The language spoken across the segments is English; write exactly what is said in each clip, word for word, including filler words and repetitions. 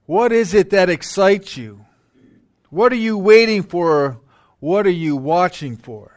What is it that excites you? What are you waiting for? What are you watching for?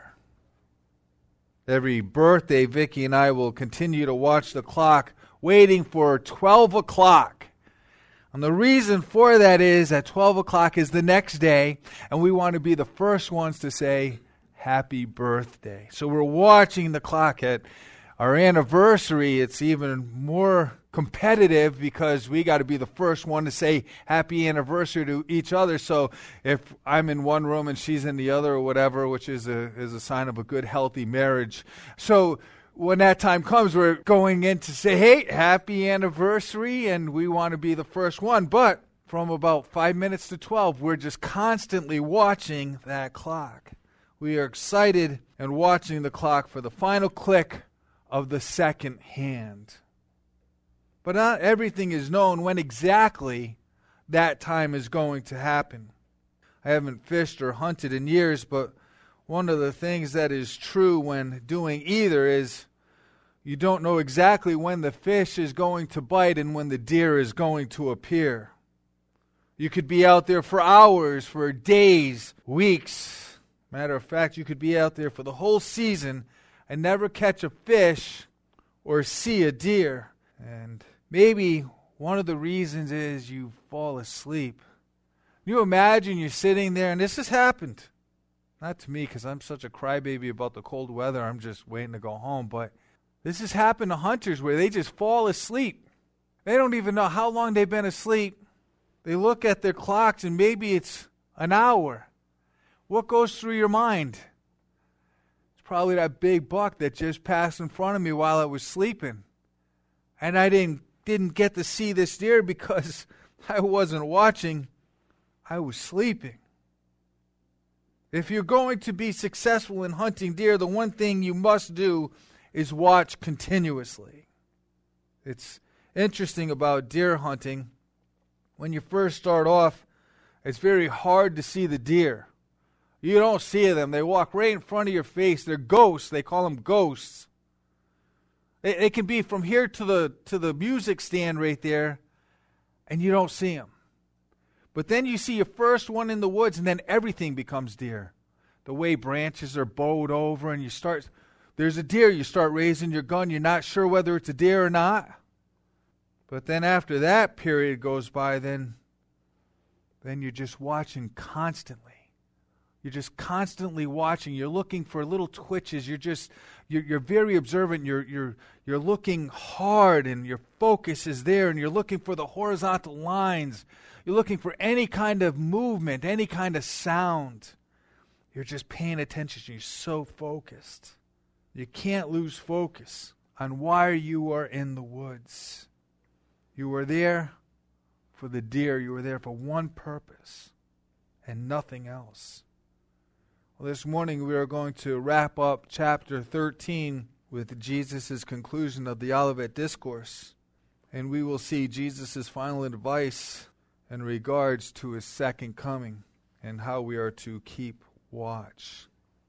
Every birthday, Vicki and I will continue to watch the clock, waiting for twelve o'clock. And the reason for that is that twelve o'clock is the next day, and we want to be the first ones to say, happy birthday. So we're watching the clock. At our anniversary, it's even more competitive because we got to be the first one to say happy anniversary to each other. So if I'm in one room and she's in the other or whatever, which is a is a sign of a good, healthy marriage. So when that time comes, we're going in to say, hey, happy anniversary, and we want to be the first one. But from about five minutes to twelve, we're just constantly watching that clock. We are excited and watching the clock for the final click of the second hand. But not everything is known when exactly that time is going to happen. I haven't fished or hunted in years, but one of the things that is true when doing either is you don't know exactly when the fish is going to bite and when the deer is going to appear. You could be out there for hours, for days, weeks. Matter of fact, you could be out there for the whole season and never catch a fish or see a deer. And maybe one of the reasons is you fall asleep. Can you imagine you're sitting there, and this has happened. Not to me, because I'm such a crybaby about the cold weather. I'm just waiting to go home. But this has happened to hunters where they just fall asleep. They don't even know how long they've been asleep. They look at their clocks, and maybe it's an hour. What goes through your mind? It's probably that big buck that just passed in front of me while I was sleeping. And I didn't didn't get to see this deer because I wasn't watching. I was sleeping. If you're going to be successful in hunting deer, the one thing you must do is watch continuously. It's interesting about deer hunting. When you first start off, it's very hard to see the deer. You don't see them. They walk right in front of your face. They're ghosts. They call them ghosts. They, they can be from here to the to the music stand right there, and you don't see them. But then you see your first one in the woods, and then everything becomes deer. The way branches are bowed over, and you start, there's a deer, you start raising your gun. You're not sure whether it's a deer or not. But then after that period goes by, then, then you're just watching constantly. You're just constantly watching. You're looking for little twitches. You're just you're, you're very observant. You're you're you're looking hard, and your focus is there, and you're looking for the horizontal lines. You're looking for any kind of movement, any kind of sound. You're just paying attention. You're so focused. You can't lose focus on why you are in the woods. You are there for the deer. You are there for one purpose and nothing else. Well, this morning we are going to wrap up chapter thirteen with Jesus' conclusion of the Olivet Discourse. And we will see Jesus' final advice in regards to his second coming and how we are to keep watch.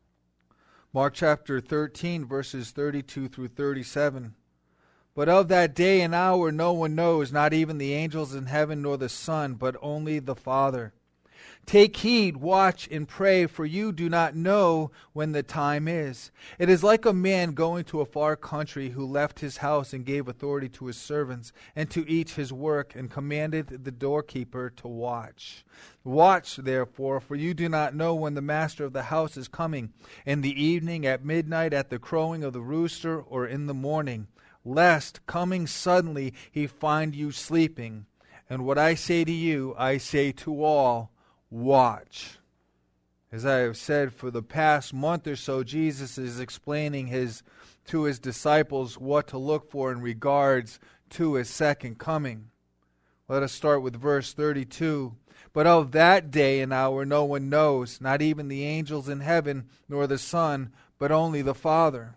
Mark chapter thirteen, verses thirty-two through thirty-seven. But of that day and hour no one knows, not even the angels in heaven nor the Son, but only the Father. Take heed, watch, and pray, for you do not know when the time is. It is like a man going to a far country who left his house and gave authority to his servants and to each his work and commanded the doorkeeper to watch. Watch, therefore, for you do not know when the master of the house is coming, in the evening, at midnight, at the crowing of the rooster, or in the morning, lest, coming suddenly, he find you sleeping. And what I say to you, I say to all, watch. As I have said, for the past month or so, Jesus is explaining his to his disciples what to look for in regards to his second coming. Let us start with verse thirty-two. But of that day and hour no one knows, not even the angels in heaven, nor the Son, but only the Father.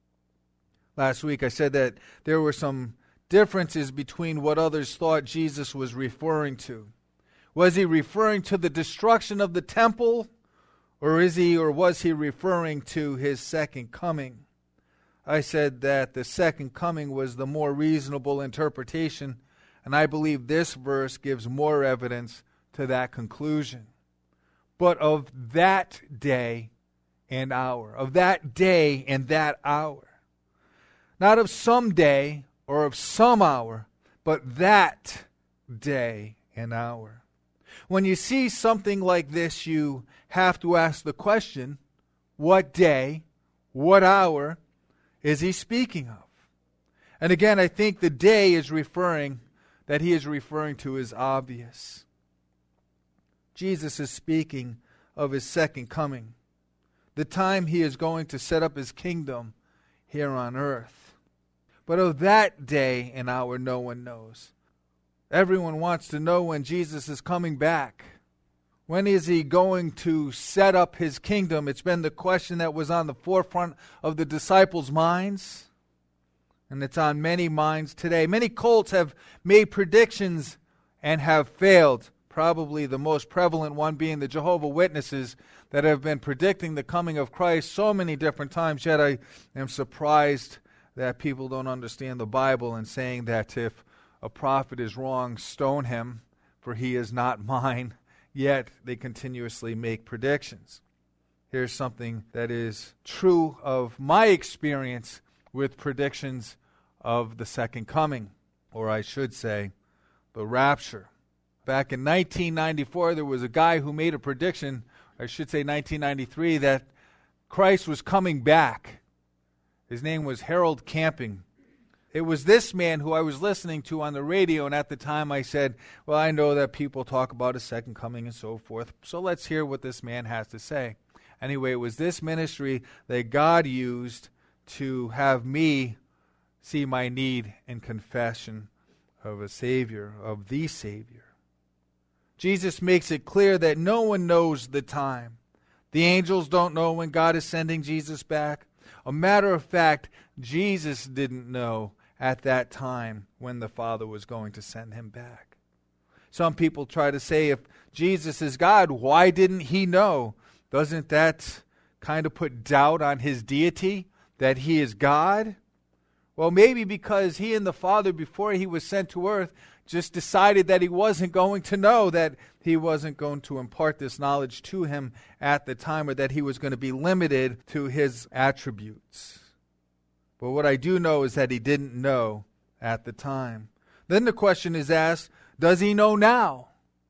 Last week I said that there were some differences between what others thought Jesus was referring to. Was he referring to the destruction of the temple, or is he or was he referring to his second coming? I said that the second coming was the more reasonable interpretation, and And I believe this verse gives more evidence to that conclusion. But of that day and hour, of that day and that hour. Not of some day or of some hour, but that day and hour. When you see something like this, you have to ask the question, what day, what hour is he speaking of? And again, I think the day is referring, that he is referring to is obvious. Jesus is speaking of his second coming, the time he is going to set up his kingdom here on earth. But of that day and hour, no one knows. Everyone wants to know when Jesus is coming back. When is he going to set up his kingdom? It's been the question that was on the forefront of the disciples' minds. And it's on many minds today. Many cults have made predictions and have failed. Probably the most prevalent one being the Jehovah's Witnesses that have been predicting the coming of Christ so many different times. Yet I am surprised that people don't understand the Bible and saying that if a prophet is wrong, stone him, for he is not mine. Yet they continuously make predictions. Here's something that is true of my experience with predictions of the second coming, or I should say, the rapture. Back in nineteen ninety-four, there was a guy who made a prediction, I should say nineteen ninety-three, that Christ was coming back. His name was Harold Camping. It was this man who I was listening to on the radio, and at the time I said, well, I know that people talk about a second coming and so forth, so let's hear what this man has to say. Anyway, it was this ministry that God used to have me see my need and confession of a Savior, of the Savior. Jesus makes it clear that no one knows the time. The angels don't know when God is sending Jesus back. A matter of fact, Jesus didn't know at that time when the Father was going to send him back. Some people try to say, if Jesus is God, why didn't he know? Doesn't that kind of put doubt on his deity, that he is God? Well, maybe because he and the Father, before he was sent to earth, just decided that he wasn't going to know, that he wasn't going to impart this knowledge to him at the time, or that he was going to be limited to his attributes. But what I do know is that he didn't know at the time. Then the question is asked, does he know now?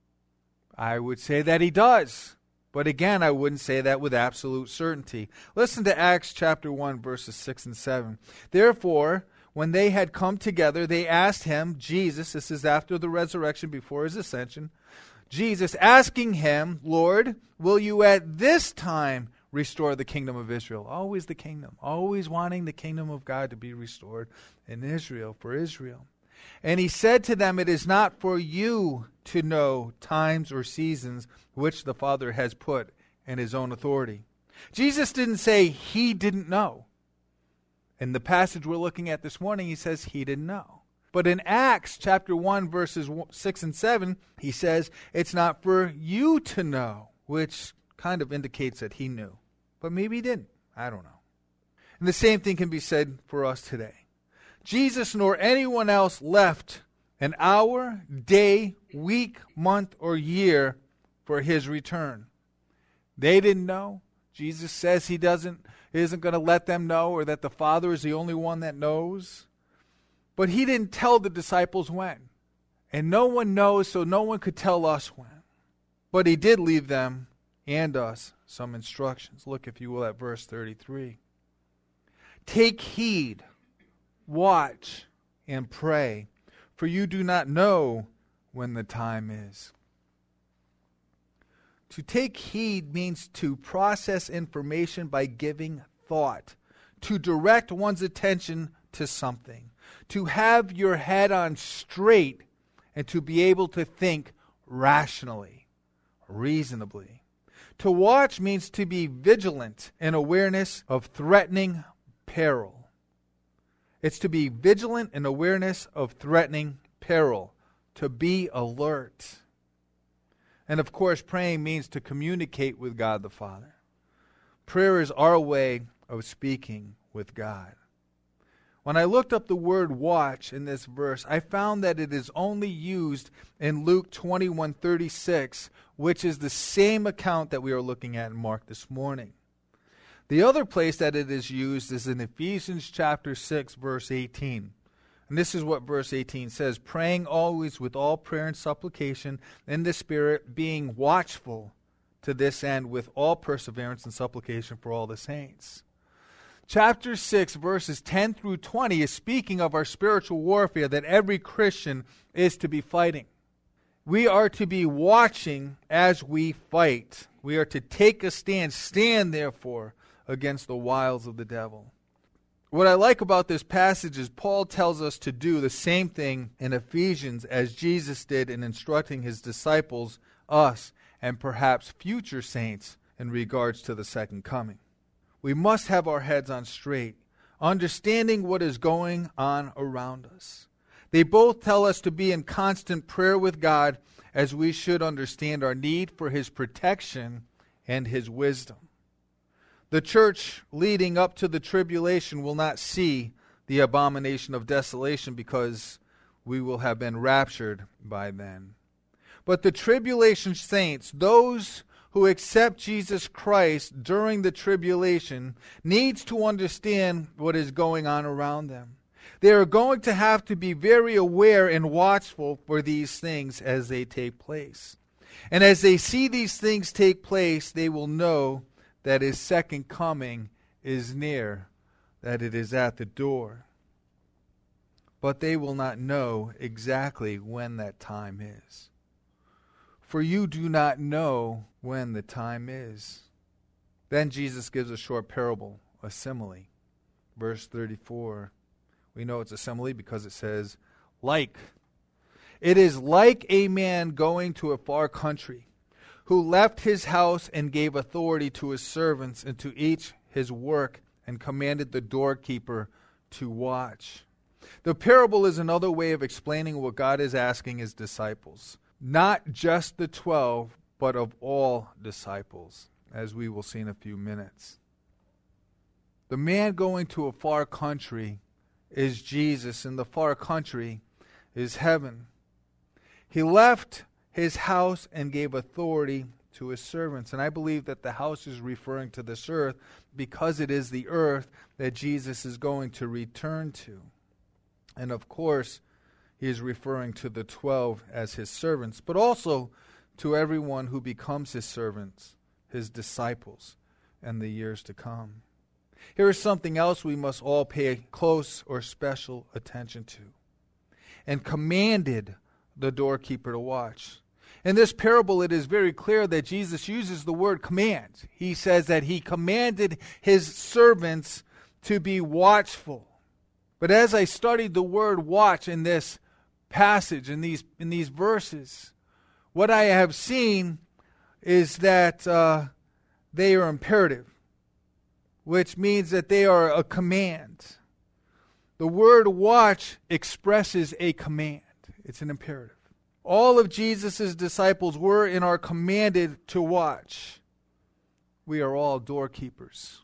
I would say that he does. But again, I wouldn't say that with absolute certainty. Listen to Acts chapter one, verses six and seven. Therefore, when they had come together, they asked him, Jesus, this is after the resurrection, before his ascension, Jesus asking him, Lord, will you at this time restore the kingdom of Israel? Always the kingdom. Always wanting the kingdom of God to be restored in Israel, for Israel. And he said to them, it is not for you to know times or seasons which the Father has put in his own authority. Jesus didn't say he didn't know. In the passage we're looking at this morning, he says he didn't know. But in Acts chapter one, verses six and seven, he says it's not for you to know, which kind of indicates that he knew. But maybe he didn't. I don't know. And the same thing can be said for us today. Jesus nor anyone else left an hour, day, week, month, or year for his return. They didn't know. Jesus says he doesn't, isn't going to let them know, or that the Father is the only one that knows. But he didn't tell the disciples when. And no one knows, so no one could tell us when. But he did leave them and us some instructions. Look, if you will, at verse thirty-three. Take heed, watch, and pray, for you do not know when the time is. To take heed means to process information by giving thought, to direct one's attention to something, to have your head on straight, and to be able to think rationally, reasonably. To watch means to be vigilant in awareness of threatening peril. It's to be vigilant in awareness of threatening peril, to be alert. And of course, praying means to communicate with God the Father. Prayer is our way of speaking with God. When I looked up the word watch in this verse, I found that it is only used in Luke twenty-one thirty-six, which is the same account that we are looking at in Mark this morning. The other place that it is used is in Ephesians chapter six, verse eighteen. And this is what verse eighteen says, praying always with all prayer and supplication in the Spirit, being watchful to this end with all perseverance and supplication for all the saints. Chapter six, verses ten through twenty is speaking of our spiritual warfare that every Christian is to be fighting. We are to be watching as we fight. We are to take a stand, stand therefore, against the wiles of the devil. What I like about this passage is Paul tells us to do the same thing in Ephesians as Jesus did in instructing his disciples, us, and perhaps future saints in regards to the second coming. We must have our heads on straight, understanding what is going on around us. They both tell us to be in constant prayer with God as we should understand our need for His protection and His wisdom. The church leading up to the tribulation will not see the abomination of desolation because we will have been raptured by then. But the tribulation saints, those who accept Jesus Christ during the tribulation, needs to understand what is going on around them. They are going to have to be very aware and watchful for these things as they take place. And as they see these things take place, they will know that His second coming is near, that it is at the door. But they will not know exactly when that time is. For you do not know when the time is. Then Jesus gives a short parable, a simile. Verse thirty-four. We know it's a simile because it says, like. It is like a man going to a far country, who left his house and gave authority to his servants and to each his work, and commanded the doorkeeper to watch. The parable is another way of explaining what God is asking His disciples. Not just the twelve, but of all disciples, as we will see in a few minutes. The man going to a far country is Jesus, and the far country is heaven. He left his house and gave authority to his servants. And I believe that the house is referring to this earth because it is the earth that Jesus is going to return to. And of course, He is referring to the twelve as His servants, but also to everyone who becomes His servants, His disciples, in the years to come. Here is something else we must all pay close or special attention to. And commanded the doorkeeper to watch. In this parable, it is very clear that Jesus uses the word command. He says that He commanded His servants to be watchful. But as I studied the word watch in this passage, in these in these verses, what I have seen is that uh, they are imperative, which means that they are a command. The word watch expresses a command. It's an imperative. All of Jesus' disciples were and are commanded to watch. We are all doorkeepers.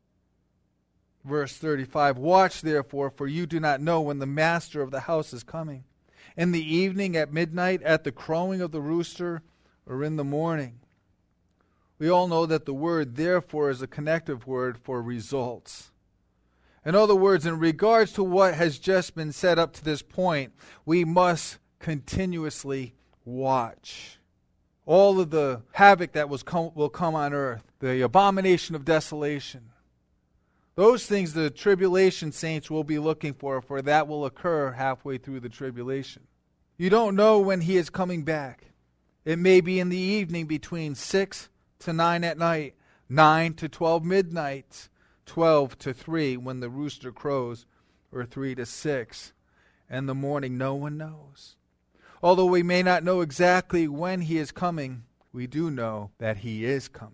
Verse thirty-five, watch therefore, for you do not know when the master of the house is coming. In the evening, at midnight, at the crowing of the rooster, or in the morning. We all know that the word therefore is a connective word for results. In other words, in regards to what has just been said up to this point, we must continuously watch. All of the havoc that was com- will come on earth, the abomination of desolation, those things the tribulation saints will be looking for, for that will occur halfway through the tribulation. You don't know when He is coming back. It may be in the evening between six to nine at night, nine to twelve midnight, twelve to three when the rooster crows, or three to six. And the morning, no one knows. Although we may not know exactly when He is coming, we do know that He is coming.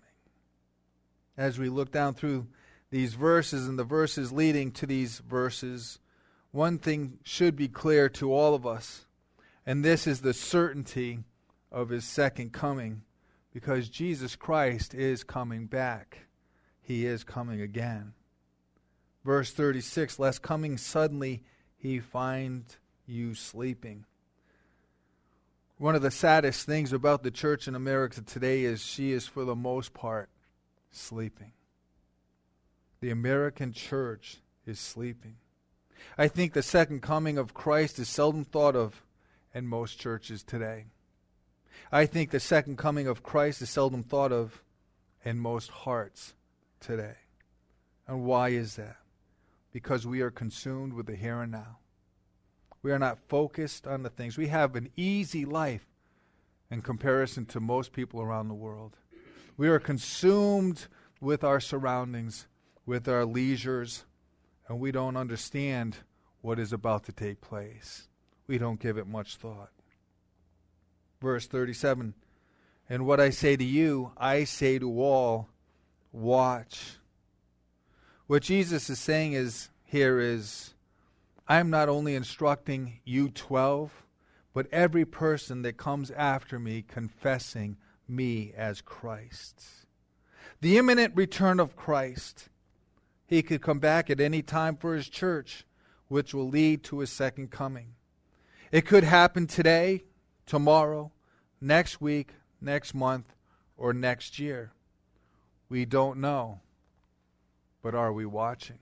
As we look down through these verses and the verses leading to these verses, one thing should be clear to all of us, and this is the certainty of His second coming, because Jesus Christ is coming back. He is coming again. Verse thirty-six, lest coming suddenly he find you sleeping. One of the saddest things about the church in America today is she is, for the most part, sleeping. The American church is sleeping. I think the second coming of Christ is seldom thought of in most churches today. I think the second coming of Christ is seldom thought of in most hearts today. And why is that? Because we are consumed with the here and now. We are not focused on the things. We have an easy life in comparison to most people around the world. We are consumed with our surroundings, with our leisures, and we don't understand what is about to take place. We don't give it much thought. Verse thirty-seven, and what I say to you, I say to all, watch. What Jesus is saying is here is, I'm not only instructing you twelve, but every person that comes after me confessing me as Christ. The imminent return of Christ. He could come back at any time for his church, which will lead to his second coming. It could happen today, tomorrow, next week, next month, or next year. We don't know. But are we watching?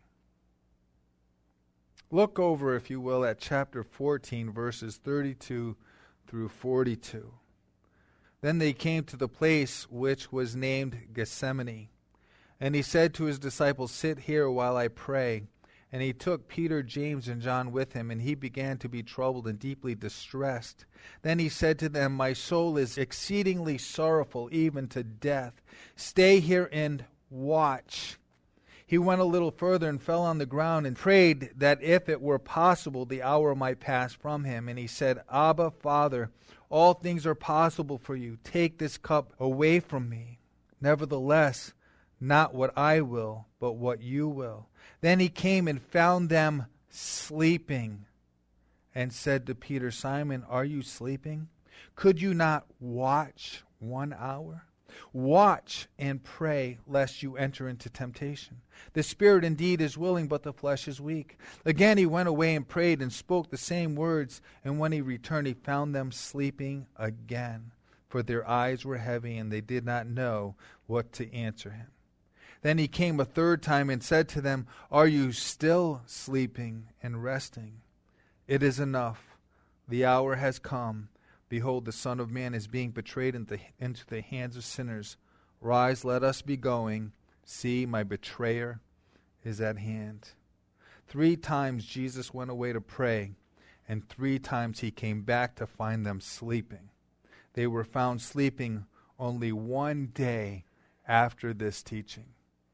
Look over, if you will, at chapter fourteen, verses thirty-two through forty-two. Then they came to the place which was named Gethsemane. And he said to his disciples, sit here while I pray. And he took Peter, James, and John with him, and he began to be troubled and deeply distressed. Then he said to them, my soul is exceedingly sorrowful, even to death. Stay here and watch. He went a little further and fell on the ground and prayed that if it were possible, the hour might pass from him. And he said, Abba, Father, all things are possible for you. Take this cup away from me. Nevertheless, not what I will, but what you will. Then he came and found them sleeping and said to Peter, Simon, are you sleeping? Could you not watch one hour? Watch and pray lest you enter into temptation. The spirit indeed is willing, but the flesh is weak. Again he went away and prayed and spoke the same words. And when he returned, he found them sleeping again, for their eyes were heavy and they did not know what to answer him. Then he came a third time and said to them, are you still sleeping and resting? It is enough. The hour has come. Behold, the Son of Man is being betrayed into, into the hands of sinners. Rise, let us be going. See, my betrayer is at hand. Three times Jesus went away to pray, and three times he came back to find them sleeping. They were found sleeping only one day after this teaching.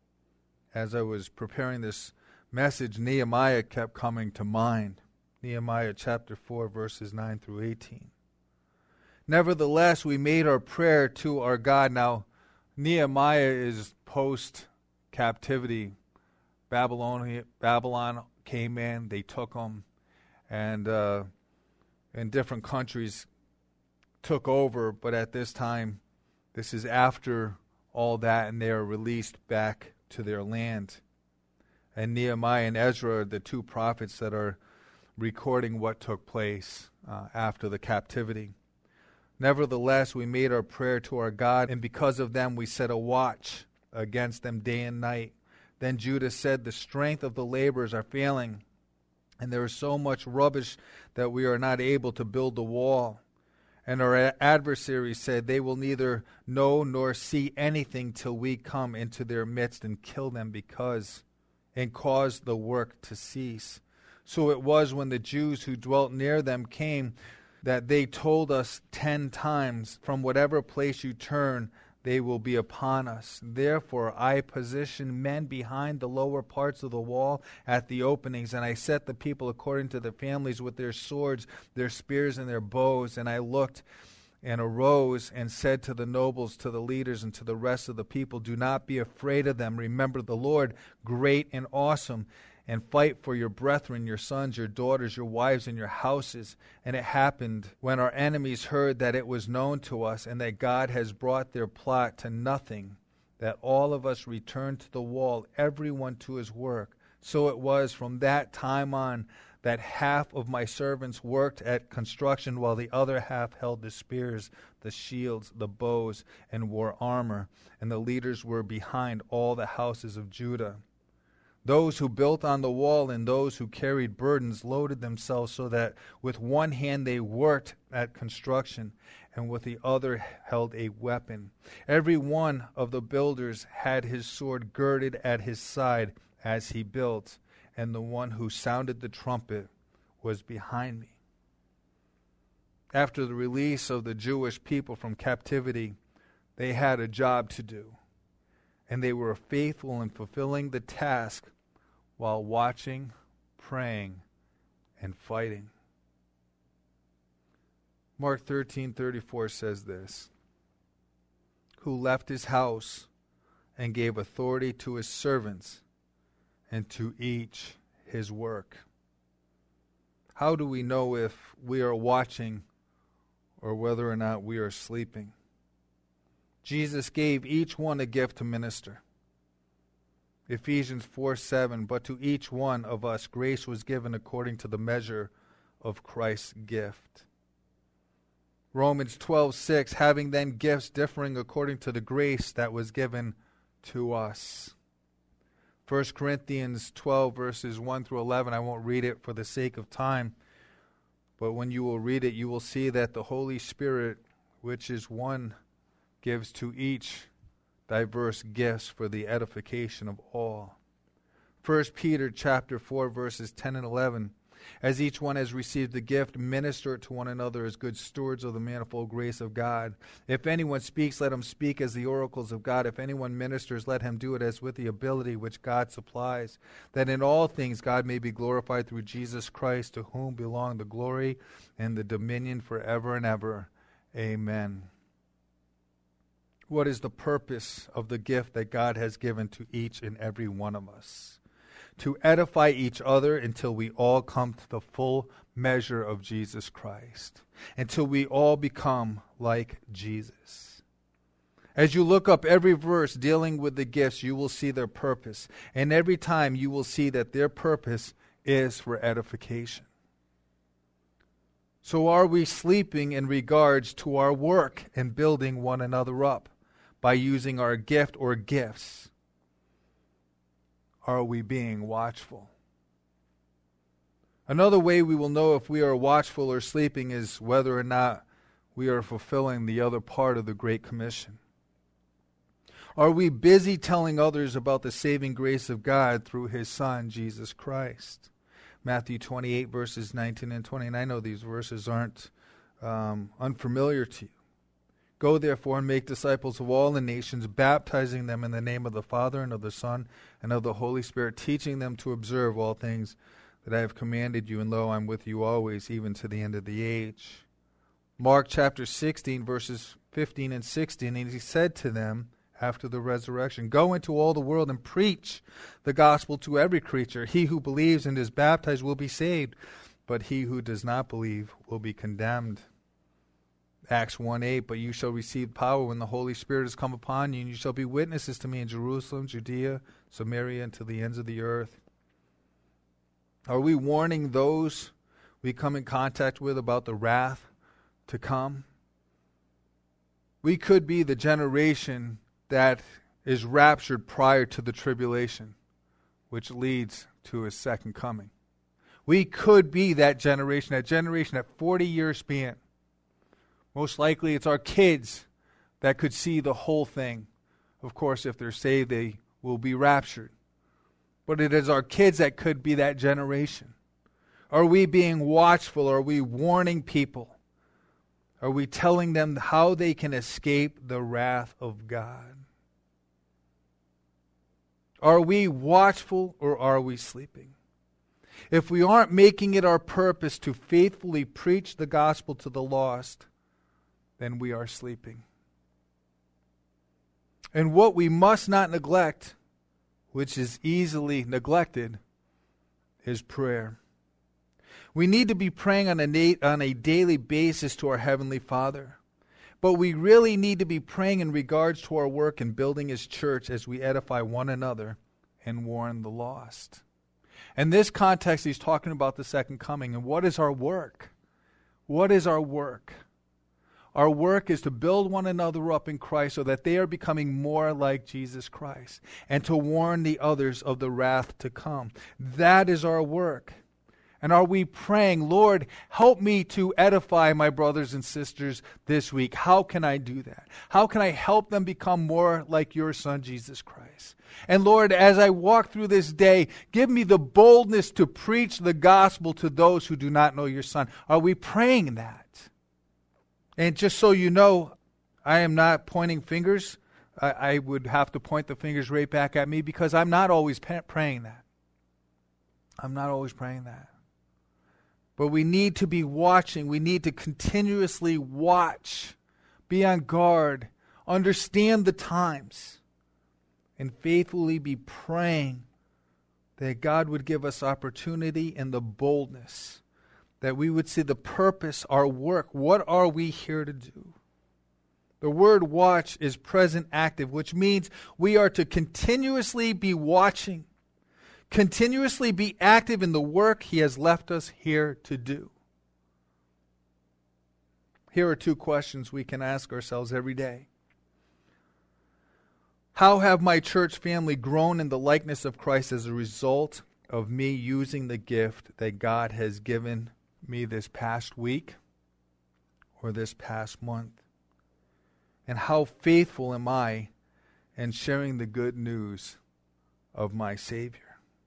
As I was preparing this message, Nehemiah kept coming to mind. Nehemiah chapter four, verses nine through eighteen. Nevertheless, we made our prayer to our God. Now, Nehemiah is post-captivity. Babylon, Babylon came in, they took them, and uh, in different countries took over. But at this time, this is after all that, and they are released back to their land. And Nehemiah and Ezra are the two prophets that are recording what took place uh, after the captivity. Nevertheless, we made our prayer to our God, and because of them we set a watch against them day and night. Then Judah said, the strength of the laborers are failing, and there is so much rubbish that we are not able to build the wall. And our adversaries said, they will neither know nor see anything till we come into their midst and kill them because, and cause the work to cease. So it was when the Jews who dwelt near them came that they told us ten times, from whatever place you turn, they will be upon us. Therefore I positioned men behind the lower parts of the wall at the openings, and I set the people according to their families with their swords, their spears, and their bows. And I looked and arose and said to the nobles, to the leaders, and to the rest of the people, do not be afraid of them. Remember the Lord, great and awesome, and fight for your brethren, your sons, your daughters, your wives, and your houses. And it happened when our enemies heard that it was known to us, and that God has brought their plot to nothing, that all of us returned to the wall, everyone to his work. So it was from that time on that half of my servants worked at construction while the other half held the spears, the shields, the bows, and wore armor, and the leaders were behind all the houses of Judah. Those who built on the wall and those who carried burdens loaded themselves so that with one hand they worked at construction and with the other held a weapon. Every one of the builders had his sword girded at his side as he built, and the one who sounded the trumpet was behind me. After the release of the Jewish people from captivity, they had a job to do, and they were faithful in fulfilling the task while watching, praying, and fighting. Mark thirteen thirty-four says this, who left his house and gave authority to his servants and to each his work. How do we know if we are watching or whether or not we are sleeping? Jesus gave each one a gift to minister. Ephesians four seven, but to each one of us grace was given according to the measure of Christ's gift. Romans twelve six, having then gifts differing according to the grace that was given to us. First Corinthians twelve, verses one through eleven. I won't read it for the sake of time, but when you will read it, you will see that the Holy Spirit, which is one, gives to each diverse gifts for the edification of all. First Peter chapter four, verses ten and eleven. As each one has received the gift, minister it to one another as good stewards of the manifold grace of God. If anyone speaks, let him speak as the oracles of God. If anyone ministers, let him do it as with the ability which God supplies, that in all things God may be glorified through Jesus Christ, to whom belong the glory and the dominion forever and ever. Amen. What is the purpose of the gift that God has given to each and every one of us? To edify each other until we all come to the full measure of Jesus Christ, until we all become like Jesus. As you look up every verse dealing with the gifts, you will see their purpose, and every time you will see that their purpose is for edification. So are we sleeping in regards to our work and building one another up by using our gift or gifts? Are we being watchful? Another way we will know if we are watchful or sleeping is whether or not we are fulfilling the other part of the Great Commission. Are we busy telling others about the saving grace of God through His Son, Jesus Christ? Matthew twenty-eight, verses nineteen and twenty. And I know these verses aren't um, unfamiliar to you. Go therefore and make disciples of all the nations, baptizing them in the name of the Father and of the Son and of the Holy Spirit, teaching them to observe all things that I have commanded you. And lo, I'm with you always, even to the end of the age. Mark chapter sixteen, verses fifteen and sixteen. And he said to them after the resurrection, go into all the world and preach the gospel to every creature. He who believes and is baptized will be saved, but he who does not believe will be condemned. Acts one eight, but you shall receive power when the Holy Spirit has come upon you, and you shall be witnesses to me in Jerusalem, Judea, Samaria, and to the ends of the earth. Are we warning those we come in contact with about the wrath to come? We could be the generation that is raptured prior to the tribulation, which leads to His second coming. We could be that generation, that generation, that forty-year span. Most likely it's our kids that could see the whole thing. Of course, if they're saved, they will be raptured. But it is our kids that could be that generation. Are we being watchful? Are we warning people? Are we telling them how they can escape the wrath of God? Are we watchful or are we sleeping? If we aren't making it our purpose to faithfully preach the gospel to the lost, then we are sleeping. And what we must not neglect, which is easily neglected, is prayer. We need to be praying on a, na- on a daily basis to our Heavenly Father. But we really need to be praying in regards to our work in building His church as we edify one another and warn the lost. In this context, he's talking about the second coming. And what is our work? What is our work? Our work is to build one another up in Christ so that they are becoming more like Jesus Christ, and to warn the others of the wrath to come. That is our work. And are we praying, Lord, help me to edify my brothers and sisters this week? How can I do that? How can I help them become more like your Son, Jesus Christ? And Lord, as I walk through this day, give me the boldness to preach the gospel to those who do not know your Son. Are we praying that? And just so you know, I am not pointing fingers. I, I would have to point the fingers right back at me because I'm not always pa- praying that. I'm not always praying that. But we need to be watching. We need to continuously watch, be on guard, understand the times, and faithfully be praying that God would give us opportunity and the boldness, that we would see the purpose, our work. What are we here to do? The word watch is present active, which means we are to continuously be watching, continuously be active in the work he has left us here to do. Here are two questions we can ask ourselves every day. How have my church family grown in the likeness of Christ as a result of me using the gift that God has given me this past week or this past month? And how faithful am I in sharing the good news of my Savior?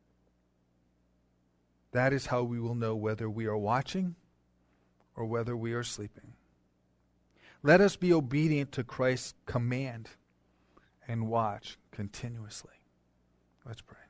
That is how we will know whether we are watching or whether we are sleeping. Let us be obedient to Christ's command and watch continuously. Let's pray.